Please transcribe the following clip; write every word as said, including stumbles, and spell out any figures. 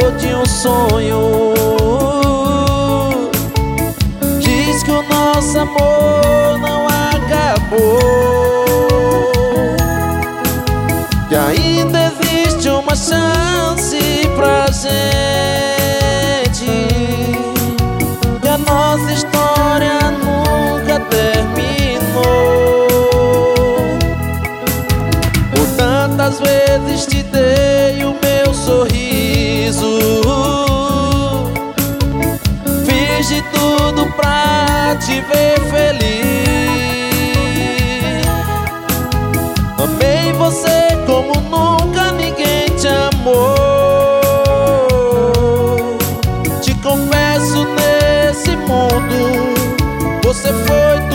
amor de um sonho. Diz que o nosso amor não acabou, que ainda existe uma chance pra gente, que a nossa história nunca terminou. Por tantas vezes te dei o meu sorriso, fiz de tudo pra te ver feliz. Amei você como nunca ninguém te amou. Te confesso, nesse mundo você foi